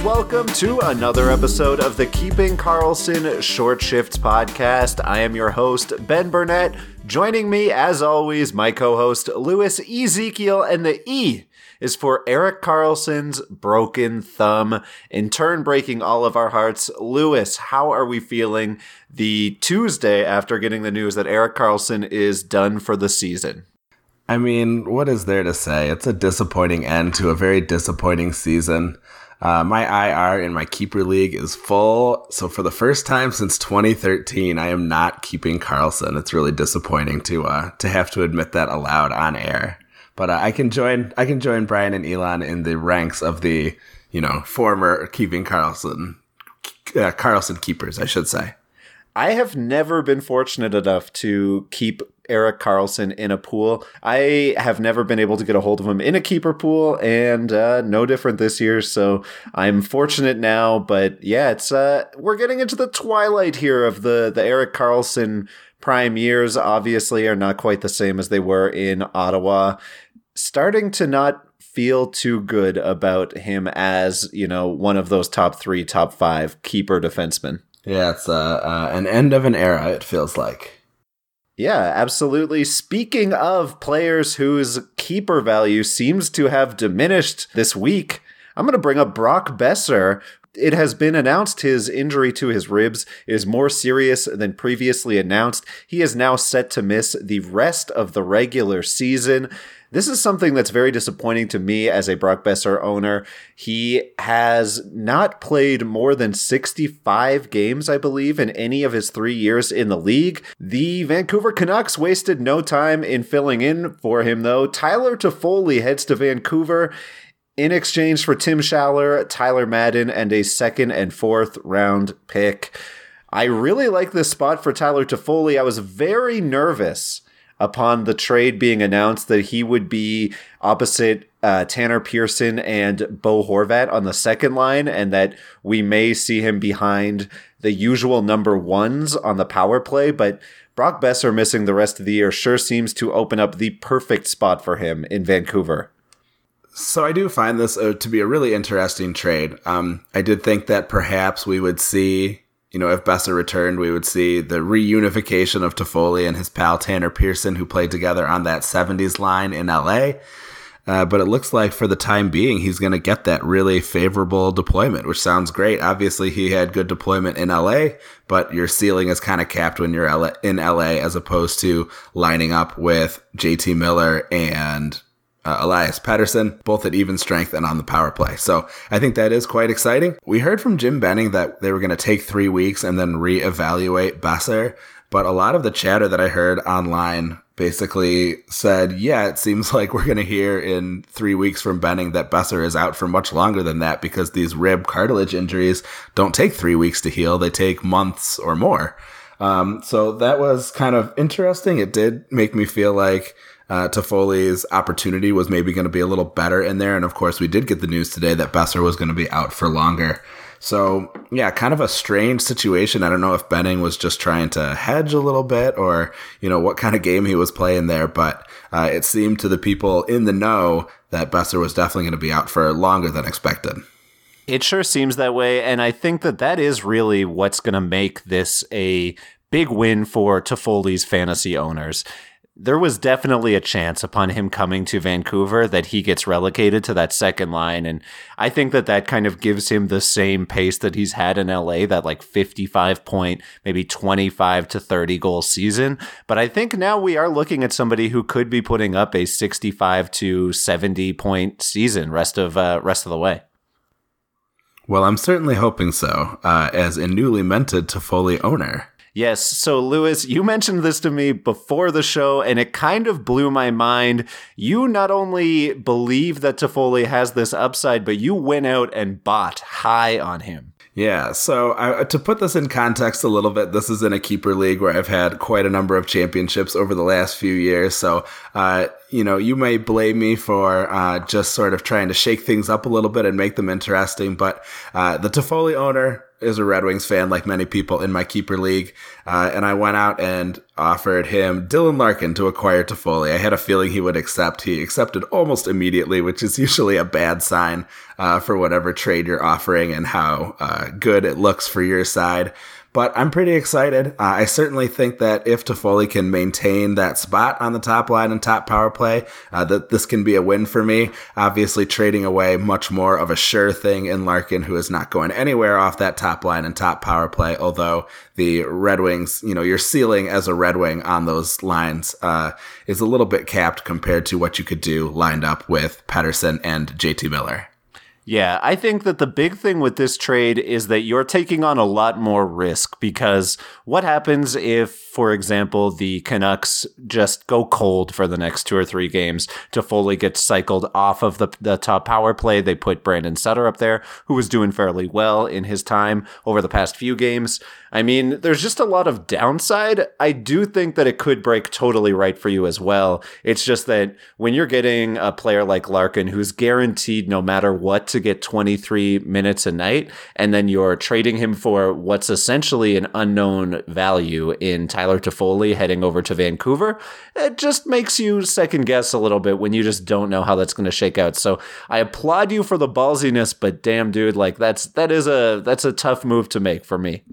welcome to another episode of the Keeping Karlsson Short Shifts podcast. I am your host, Ben Burnett. Joining me, as always, my co-host, Louis Ezekiel, and the E is for Erik Karlsson's broken thumb, in turn breaking all of our hearts. Louis, how are we feeling the Tuesday after getting the news that Erik Karlsson is done for the season? I mean, what is there to say? It's a disappointing end to a very disappointing season. My IR in my keeper league is full, so for the first time since 2013, I am not keeping Karlsson. It's really disappointing to have to admit that aloud on air. But I can join Brian and Elon in the ranks of the former keeping Karlsson keepers, I should say. I have never been fortunate enough to keep Erik Karlsson in a pool. I have never been able to get a hold of him in a keeper pool, and no different this year, so I'm fortunate now. But yeah, it's we're getting into the twilight here of the Erik Karlsson prime years. Obviously are not quite the same as they were in Ottawa. Starting to not feel too good about him as, one of those top 3, top 5 keeper defensemen. Yeah, it's an end of an era, it feels like. Yeah, absolutely. Speaking of players whose keeper value seems to have diminished this week, I'm going to bring up Brock Boeser. It has been announced his injury to his ribs is more serious than previously announced. He is now set to miss the rest of the regular season. This is something that's very disappointing to me as a Brock Boeser owner. He has not played more than 65 games, I believe, in any of his 3 years in the league. The Vancouver Canucks wasted no time in filling in for him, though. Tyler Toffoli heads to Vancouver in exchange for Tim Schaller, Tyler Madden, and a 2nd and 4th round pick. I really like this spot for Tyler Toffoli. I was very nervous upon the trade being announced that he would be opposite Tanner Pearson and Bo Horvat on the second line, and that we may see him behind the usual number ones on the power play. But Brock Boeser missing the rest of the year sure seems to open up the perfect spot for him in Vancouver. So I do find this to be a really interesting trade. I did think that perhaps we would see, if Boeser returned, we would see the reunification of Toffoli and his pal Tanner Pearson, who played together on that 70s line in LA. But it looks like for the time being, he's going to get that really favorable deployment, which sounds great. Obviously, he had good deployment in LA, but your ceiling is kind of capped when you're in LA as opposed to lining up with JT Miller and Elias Pettersson, both at even strength and on the power play. So I think that is quite exciting. We heard from Jim Benning that they were going to take 3 weeks and then reevaluate Boeser, but a lot of the chatter that I heard online basically said, yeah, it seems like we're going to hear in 3 weeks from Benning that Boeser is out for much longer than that, because these rib cartilage injuries don't take 3 weeks to heal. They take months or more. So that was kind of interesting. It did make me feel like Toffoli's opportunity was maybe going to be a little better in there. And of course, we did get the news today that Boeser was going to be out for longer. So yeah, kind of a strange situation. I don't know if Benning was just trying to hedge a little bit or, what kind of game he was playing there. But it seemed to the people in the know that Boeser was definitely going to be out for longer than expected. It sure seems that way. And I think that is really what's going to make this a big win for Toffoli's fantasy owners. There was definitely a chance upon him coming to Vancouver that he gets relegated to that second line. And I think that kind of gives him the same pace that he's had in LA, that like 55 point, maybe 25 to 30 goal season. But I think now we are looking at somebody who could be putting up a 65 to 70 point season rest of the way. Well, I'm certainly hoping so, as a newly minted Toffoli owner. Yes. So, Louis, you mentioned this to me before the show, and it kind of blew my mind. You not only believe that Toffoli has this upside, but you went out and bought high on him. Yeah, so to put this in context a little bit, this is in a keeper league where I've had quite a number of championships over the last few years. So, you may blame me for just sort of trying to shake things up a little bit and make them interesting, but the Toffoli owner is a Red Wings fan, like many people in my keeper league, and I went out and offered him Dylan Larkin to acquire Toffoli. I had a feeling he would accept. He accepted almost immediately, which is usually a bad sign for whatever trade you're offering and how good it looks for your side. But I'm pretty excited. I certainly think that if Toffoli can maintain that spot on the top line and top power play, that this can be a win for me. Obviously, trading away much more of a sure thing in Larkin, who is not going anywhere off that top line and top power play. Although the Red Wings, your ceiling as a Red Wing on those lines is a little bit capped compared to what you could do lined up with Pettersson and JT Miller. Yeah, I think that the big thing with this trade is that you're taking on a lot more risk, because what happens if, for example, the Canucks just go cold for the next 2 or 3 games? Toffoli gets cycled off of the top power play. They put Brandon Sutter up there, who was doing fairly well in his time over the past few games. I mean, there's just a lot of downside. I do think that it could break totally right for you as well. It's just that when you're getting a player like Larkin, who's guaranteed no matter what to get 23 minutes a night, and then you're trading him for what's essentially an unknown value in Tyler Toffoli heading over to Vancouver, it just makes you second guess a little bit when you just don't know how that's going to shake out. So I applaud you for the ballsiness, but damn, dude, like that's a tough move to make for me.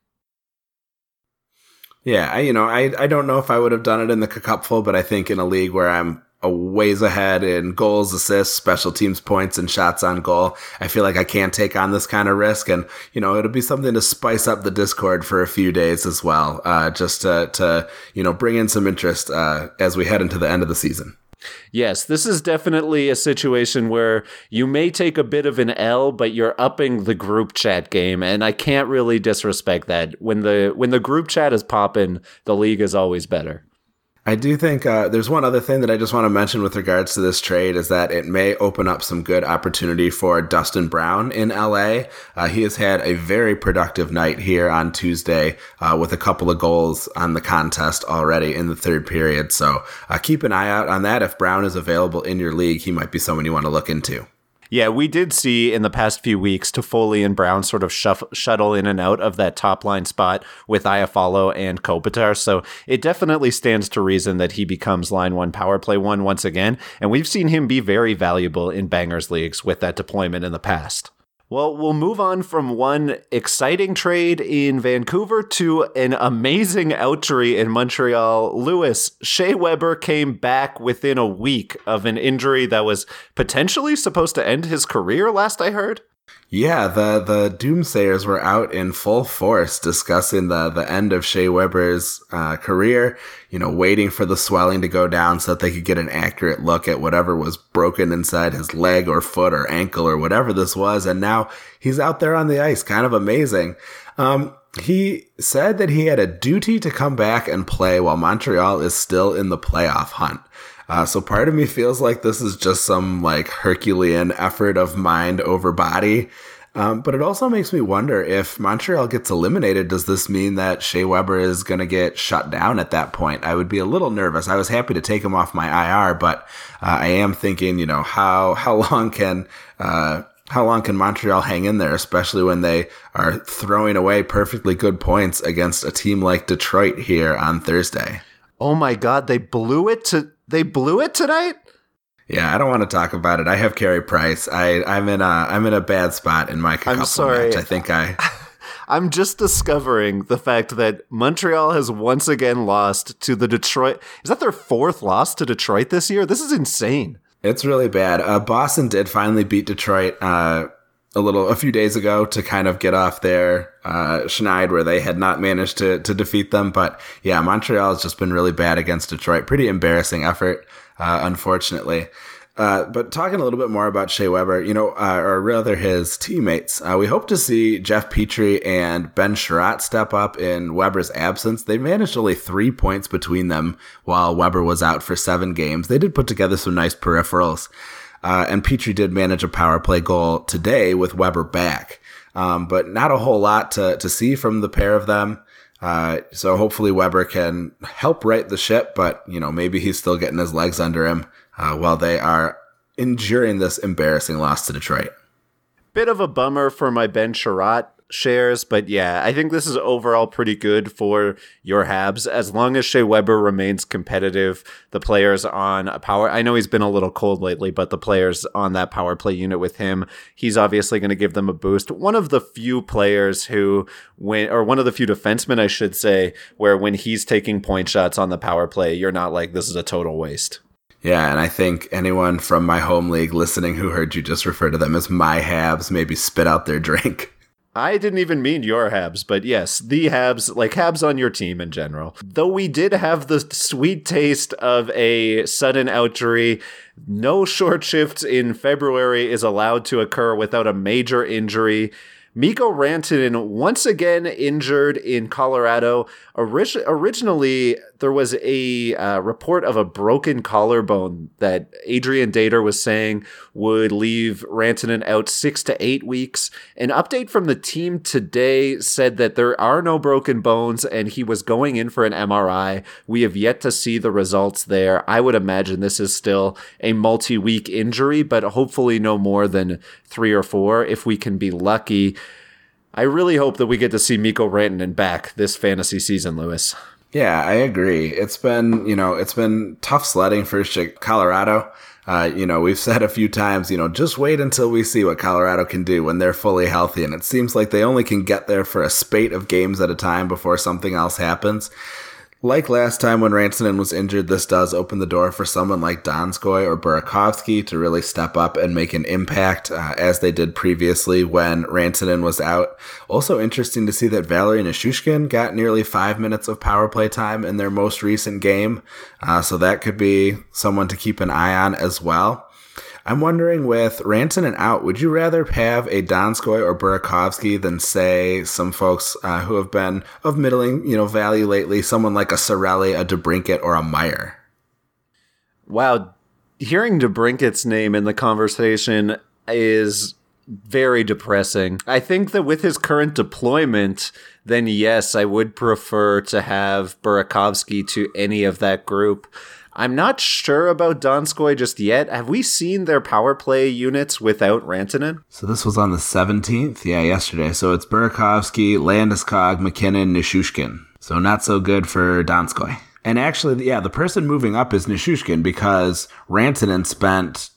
Yeah, I don't know if I would have done it in the cupful, but I think in a league where I'm a ways ahead in goals, assists, special teams points, and shots on goal, I feel like I can't take on this kind of risk. And, it'll be something to spice up the Discord for a few days as well, just to bring in some interest as we head into the end of the season. Yes, this is definitely a situation where you may take a bit of an L, but you're upping the group chat game, and I can't really disrespect that. When the group chat is popping, the league is always better. I do think there's one other thing that I just want to mention with regards to this trade is that it may open up some good opportunity for Dustin Brown in LA. He has had a very productive night here on Tuesday with a couple of goals on the contest already in the third period. So keep an eye out on that. If Brown is available in your league, he might be someone you want to look into. Yeah, we did see in the past few weeks Toffoli and Brown sort of shuttle in and out of that top line spot with Iafallo and Kopitar, so it definitely stands to reason that he becomes line one, power play one once again, and we've seen him be very valuable in bangers leagues with that deployment in the past. Well, we'll move on from one exciting trade in Vancouver to an amazing outry in Montreal. Lewis, Shea Weber came back within a week of an injury that was potentially supposed to end his career, last I heard. Yeah, the doomsayers were out in full force discussing the end of Shea Weber's career, waiting for the swelling to go down so that they could get an accurate look at whatever was broken inside his leg or foot or ankle or whatever this was. And now he's out there on the ice. Kind of amazing. He said that he had a duty to come back and play while Montreal is still in the playoff hunt. So part of me feels like this is just some Herculean effort of mind over body. But it also makes me wonder, if Montreal gets eliminated, does this mean that Shea Weber is going to get shut down at that point? I would be a little nervous. I was happy to take him off my IR, but I am thinking, how long can Montreal hang in there, especially when they are throwing away perfectly good points against a team like Detroit here on Thursday? Oh my God, they blew it tonight? Yeah, I don't want to talk about it. I have Carey Price. I'm in a bad spot in my couple match. I think I'm just discovering the fact that Montreal has once again lost to the Detroit. Is that their 4th loss to Detroit this year? This is insane. It's really bad. Boston did finally beat Detroit a few days ago to kind of get off their schneid where they had not managed to defeat them. But yeah, Montreal has just been really bad against Detroit. Pretty embarrassing effort, unfortunately. But talking a little bit more about Shea Weber, or rather his teammates, we hope to see Jeff Petrie and Ben Sherratt step up in Weber's absence. They managed only 3 points between them while Weber was out for 7 games. They did put together some nice peripherals. And Petrie did manage a power play goal today with Weber back. But not a whole lot to see from the pair of them. So hopefully Weber can help right the ship, but, maybe he's still getting his legs under him while they are enduring this embarrassing loss to Detroit. Bit of a bummer for my Ben Sherratt shares, but yeah, I think this is overall pretty good for your Habs. As long as Shea Weber remains competitive, the players on a power, I know he's been a little cold lately, but the players on that power play unit with him, he's obviously going to give them a boost. One of the few players who one of the few defensemen, I should say, where when he's taking point shots on the power play, you're not like, this is a total waste. Yeah, and I think anyone from my home league listening who heard you just refer to them as my Habs maybe spit out their drink. I didn't even mean your Habs, but yes, the Habs, like Habs on your team in general. Though we did have the sweet taste of a sudden injury, no short shifts in February is allowed to occur without a major injury. Mikko Rantanen once again injured in Colorado. Originally, there was a report of a broken collarbone that Adrian Dater was saying would leave Rantanen out 6 to 8 weeks. An update from the team today said that there are no broken bones and he was going in for an MRI. We have yet to see the results there. I would imagine this is still a multi-week injury, but hopefully no more than 3 or 4 if we can be lucky. I really hope that we get to see Mikko Rantanen back this fantasy season, Lewis. Yeah, I agree. It's been tough sledding for Colorado. We've said a few times, just wait until we see what Colorado can do when they're fully healthy. And it seems like they only can get there for a spate of games at a time before something else happens. Like last time when Rantanen was injured, this does open the door for someone like Donskoy or Burakovsky to really step up and make an impact, as they did previously when Rantanen was out. Also interesting to see that Valeri Nichushkin got nearly 5 minutes of power play time in their most recent game, so that could be someone to keep an eye on as well. I'm wondering, with Rantanen out, would you rather have a Donskoy or Burakovsky than, say, some folks who have been of middling, value lately, someone like a Cirelli, a DeBrincat, or a Meyer? Wow, hearing DeBrincat's name in the conversation is very depressing. I think that with his current deployment, then yes, I would prefer to have Burakovsky to any of that group. I'm not sure about Donskoy just yet. Have we seen their power play units without Rantanen? So this was on the 17th? Yeah, yesterday. So it's Burakovsky, Landeskog, McKinnon, Nichushkin. So not so good for Donskoy. And actually, yeah, the person moving up is Nichushkin because Rantanen spent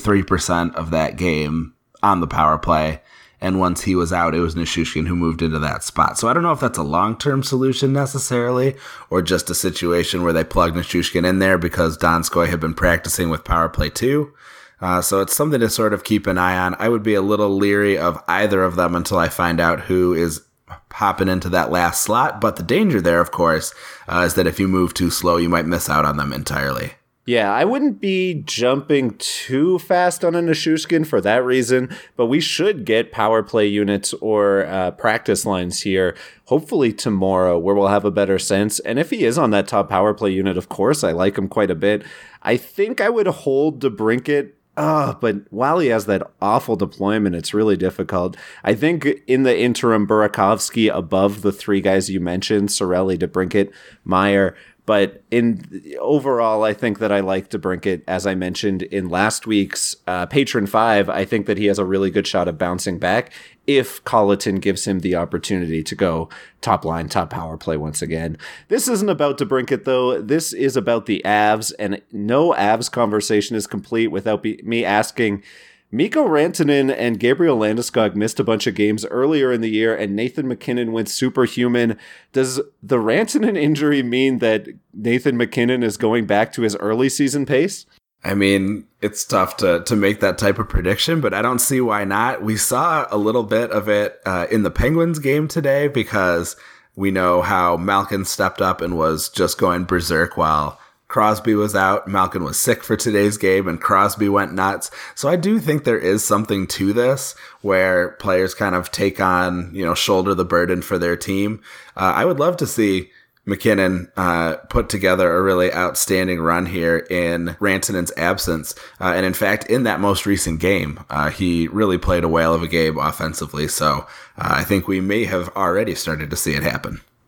23% of that game on the power play. And once he was out, it was Nichushkin who moved into that spot. So I don't know if that's a long-term solution necessarily, or just a situation where they plug Nichushkin in there because Donskoy had been practicing with power play too. So it's something to sort of keep an eye on. I would be a little leery of either of them until I find out who is hopping into that last slot. But the danger there, of course, is that if you move too slow, you might miss out on them entirely. Yeah, I wouldn't be jumping too fast on a Nichushkin for that reason, but we should get power play units or practice lines here, hopefully tomorrow, where we'll have a better sense. And if he is on that top power play unit, of course, I like him quite a bit. I think I would hold DeBrincat. But while he has that awful deployment, it's really difficult. I think in the interim, Burakovsky above the 3 guys you mentioned, Cirelli, DeBrincat, Meyer. But overall, I think that I like DeBrincat, as I mentioned in last week's Patron 5. I think that he has a really good shot of bouncing back if Colliton gives him the opportunity to go top line, top power play once again. This isn't about DeBrincat, though. This is about the Avs, and no Avs conversation is complete without me asking, Mikko Rantanen and Gabriel Landeskog missed a bunch of games earlier in the year, and Nathan MacKinnon went superhuman. Does the Rantanen injury mean that Nathan MacKinnon is going back to his early season pace? I mean, it's tough to make that type of prediction, but I don't see why not. We saw a little bit of it in the Penguins game today because we know how Malkin stepped up and was just going berserk while Crosby was out. Malkin was sick for today's game and Crosby went nuts. So I do think there is something to this where players kind of take on, shoulder the burden for their team. I would love to see MacKinnon put together a really outstanding run here in Rantanen's absence. And in fact, in that most recent game, he really played a whale of a game offensively. So I think we may have already started to see it happen.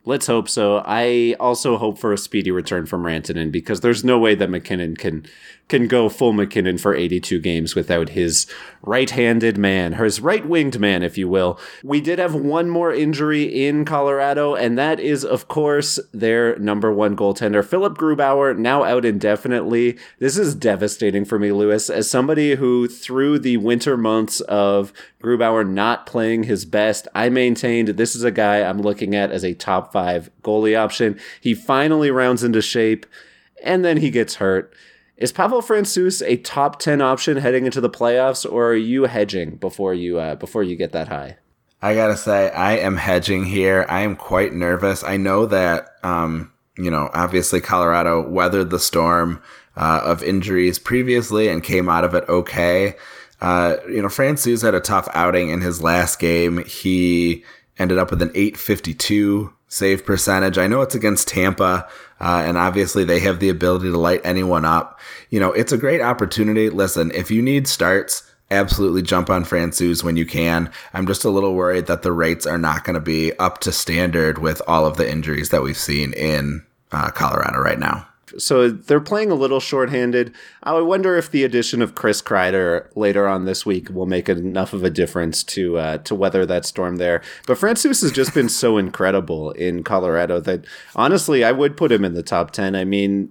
Let's hope so. I also hope for a speedy return from Rantanen because there's no way that MacKinnon can go full MacKinnon for 82 games without his right-handed man, or his right-winged man, if you will. We did have one more injury in Colorado, and that is, of course, their number one goaltender, Philip Grubauer, now out indefinitely. This is devastating for me, Lewis, as somebody who, through the winter months of Grubauer not playing his best, I maintained this is a guy I'm looking at as a top 5 goalie option. He finally rounds into shape, and then he gets hurt. Is Pavel Francouz a top 10 option heading into the playoffs, or are you hedging before you get that high? I gotta say, I am hedging here. I am quite nervous. I know that, obviously Colorado weathered the storm of injuries previously and came out of it okay. Francouz had a tough outing in his last game. He ended up with an .852 save percentage. I know it's against Tampa, and obviously they have the ability to light anyone up. It's a great opportunity. Listen, if you need starts, absolutely jump on Francouz when you can. I'm just a little worried that the rates are not going to be up to standard with all of the injuries that we've seen in Colorado right now. So they're playing a little shorthanded. I wonder if the addition of Chris Kreider later on this week will make enough of a difference to weather that storm there. But Francouz has just been so incredible in Colorado that honestly, I would put him in the top 10. I mean,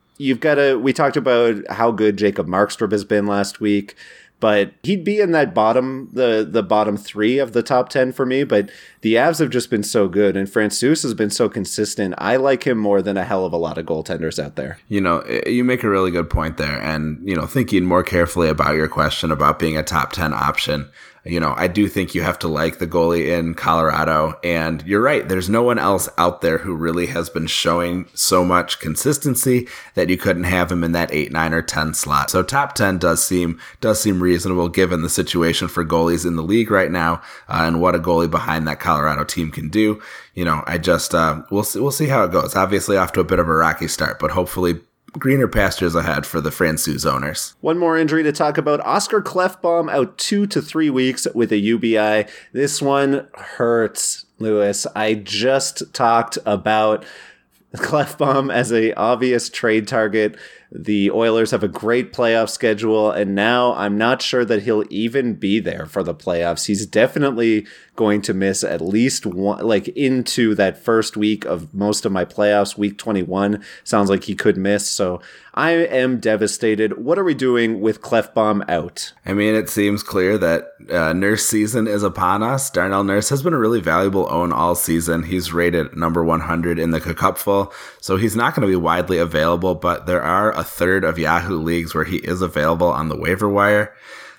we talked about how good Jacob Markstrom has been last week, but he'd be in that the bottom 3 of the top 10 for me. But the Avs have just been so good, and Francouz has been so consistent. I like him more than a hell of a lot of goaltenders out there. You make a really good point there. And, thinking more carefully about your question about being a top 10 option, I do think you have to like the goalie in Colorado. And you're right. There's no one else out there who really has been showing so much consistency that you couldn't have him in that 8, 9, or 10 slot. So top 10 does seem reasonable given the situation for goalies in the league right now, and what a goalie behind that Colorado team can do. I just, we'll see how it goes. Obviously off to a bit of a rocky start, but hopefully greener pastures ahead for the Francouz owners. One more injury to talk about. Oscar Klefbom out 2 to 3 weeks with a UBI. This one hurts, Lewis. I just talked about Klefbom as a obvious trade target. The Oilers have a great playoff schedule, and now I'm not sure that he'll even be there for the playoffs. He's definitely going to miss at least one, into that first week of most of my playoffs. Week 21 sounds like he could miss, so I am devastated. What are we doing with Klefbom out? I mean, it seems clear that Nurse season is upon us. Darnell Nurse has been a really valuable own all season. He's rated number 100 in the Cupful, so he's not going to be widely available, but there are a third of Yahoo leagues where he is available on the waiver wire.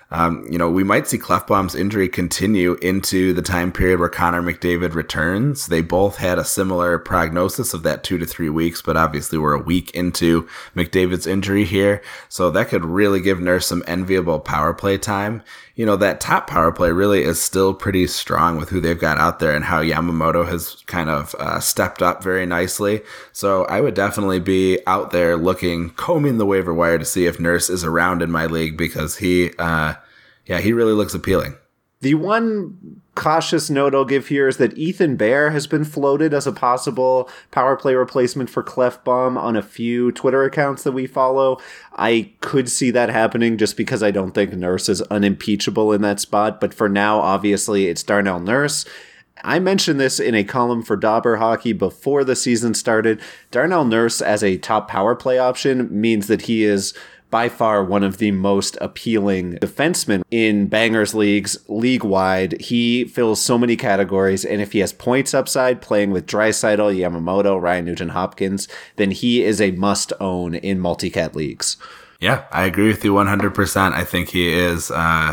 We might see Klefbom's injury continue into the time period where Connor McDavid returns. They both had a similar prognosis of that 2 to 3 weeks, but obviously we're a week into McDavid's injury here. So that could really give Nurse some enviable power play time. That top power play really is still pretty strong with who they've got out there and how Yamamoto has kind of stepped up very nicely. So I would definitely be out there combing the waiver wire to see if Nurse is around in my league, because he really looks appealing. The one cautious note I'll give here is that Ethan Bear has been floated as a possible power play replacement for Klefbom on a few Twitter accounts that we follow. I could see that happening just because I don't think Nurse is unimpeachable in that spot. But for now, obviously, it's Darnell Nurse. I mentioned this in a column for Dauber Hockey before the season started. Darnell Nurse as a top power play option means that he is by far one of the most appealing defensemen in Bangers leagues, league-wide. He fills so many categories, and if he has points upside playing with Draisaitl, Yamamoto, Ryan Nugent-Hopkins, then he is a must-own in multi-cat leagues. Yeah, I agree with you 100%. I think he is,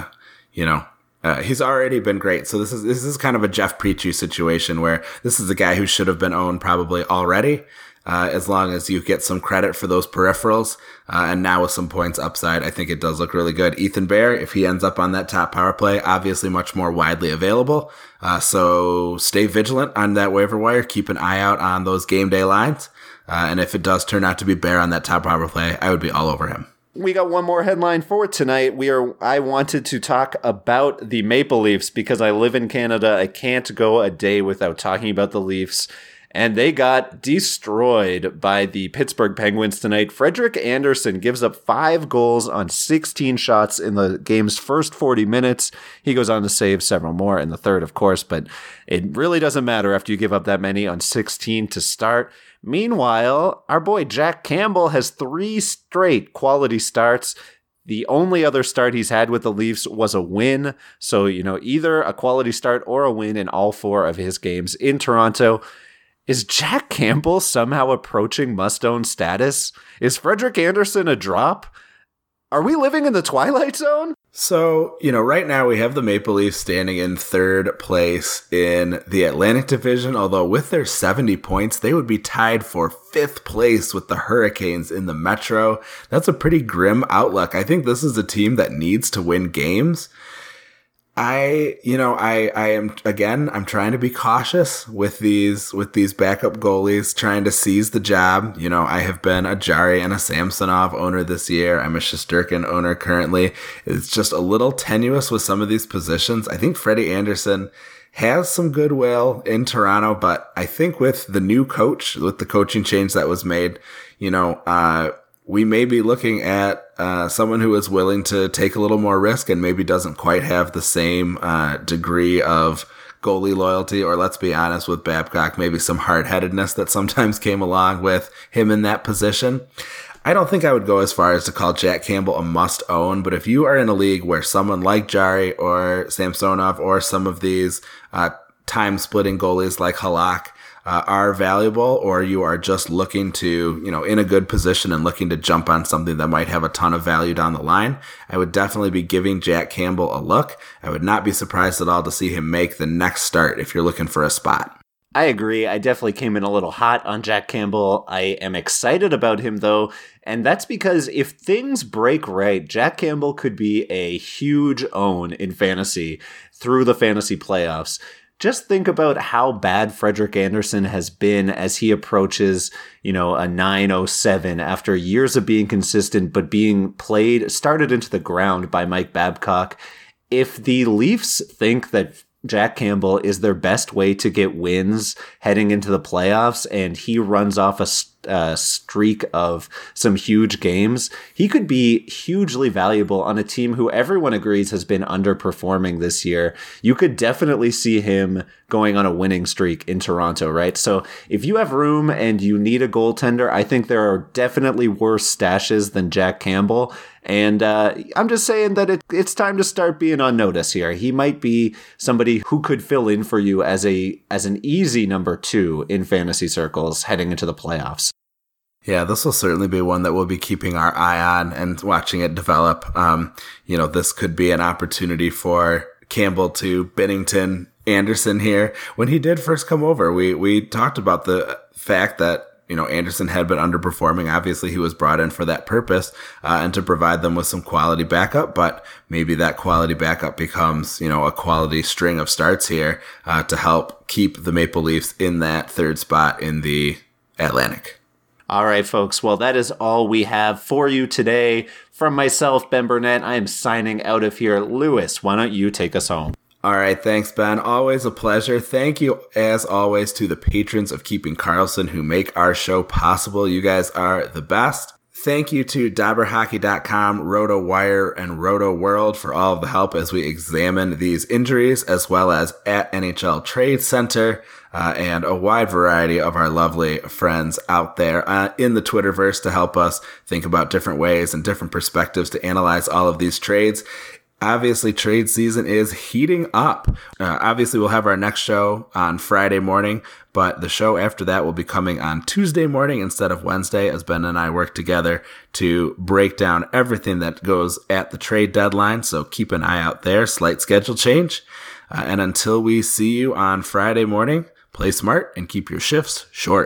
he's already been great. So this is kind of a Jeff Petrie situation where this is a guy who should have been owned probably already. As long as you get some credit for those peripherals. And now with some points upside, I think it does look really good. Ethan Bear, if he ends up on that top power play, obviously much more widely available. So stay vigilant on that waiver wire. Keep an eye out on those game day lines. And if it does turn out to be Bear on that top power play, I would be all over him. We got one more headline for tonight. I wanted to talk about the Maple Leafs because I live in Canada. I can't go a day without talking about the Leafs. and they got destroyed by the Pittsburgh Penguins tonight. Frederik Andersen gives up 5 goals on 16 shots in the game's first 40 minutes. He goes on to save several more in the third, of course, but it really doesn't matter after you give up that many on 16 to start. Meanwhile, our boy Jack Campbell has 3 straight quality starts. The only other start he's had with the Leafs was a win. So, either a quality start or a win in all 4 of his games in Toronto. Is Jack Campbell somehow approaching must-own status? Is Frederik Andersen a drop? Are we living in the Twilight Zone? So, right now we have the Maple Leafs standing in 3rd place in the Atlantic Division, although with their 70 points, they would be tied for 5th place with the Hurricanes in the Metro. That's a pretty grim outlook. I think this is a team that needs to win games. I am, again, I'm trying to be cautious with these backup goalies, trying to seize the job. I have been a Jarry and a Samsonov owner this year. I'm a Shesterkin owner currently. It's just a little tenuous with some of these positions. I think Freddie Andersen has some goodwill in Toronto, but I think with the new coach, with the coaching change that was made, we may be looking at someone who is willing to take a little more risk and maybe doesn't quite have the same degree of goalie loyalty, or let's be honest with Babcock, maybe some hard-headedness that sometimes came along with him in that position. I don't think I would go as far as to call Jack Campbell a must-own, but if you are in a league where someone like Jarry or Samsonov or some of these time-splitting goalies like Halak are valuable, or you are just looking to, in a good position and looking to jump on something that might have a ton of value down the line, I would definitely be giving Jack Campbell a look. I would not be surprised at all to see him make the next start if you're looking for a spot. I agree. I definitely came in a little hot on Jack Campbell. I am excited about him, though, and that's because if things break right, Jack Campbell could be a huge own in fantasy through the fantasy playoffs. Just think about how bad Frederik Andersen has been as he approaches, a 9.07 after years of being consistent, but being started into the ground by Mike Babcock. If the Leafs think that Jack Campbell is their best way to get wins heading into the playoffs, and he runs off a streak of some huge games, he could be hugely valuable on a team who everyone agrees has been underperforming this year. You could definitely see him going on a winning streak in Toronto, right? So if you have room and you need a goaltender, I think there are definitely worse stashes than Jack Campbell. And I'm just saying that it's time to start being on notice here. He might be somebody who could fill in for you as an easy number 2 in fantasy circles heading into the playoffs. Yeah, this will certainly be one that we'll be keeping our eye on and watching it develop. This could be an opportunity for Campbell to Binnington Andersen here. When he did first come over, we talked about the fact that Andersen had been underperforming. Obviously, he was brought in for that purpose and to provide them with some quality backup, but maybe that quality backup becomes, a quality string of starts here to help keep the Maple Leafs in that 3rd spot in the Atlantic. All right, folks. Well, that is all we have for you today. From myself, Ben Burnett, I am signing out of here. Lewis, why don't you take us home? All right, thanks, Ben. Always a pleasure. Thank you, as always, to the patrons of Keeping Karlsson who make our show possible. You guys are the best. Thank you to DobberHockey.com, RotoWire, and RotoWorld for all of the help as we examine these injuries, as well as at NHL Trade Center and a wide variety of our lovely friends out there in the Twitterverse to help us think about different ways and different perspectives to analyze all of these trades. Obviously, trade season is heating up. Obviously, we'll have our next show on Friday morning, but the show after that will be coming on Tuesday morning instead of Wednesday, as Ben and I work together to break down everything that goes at the trade deadline. So keep an eye out there. Slight schedule change. And until we see you on Friday morning, play smart and keep your shifts short.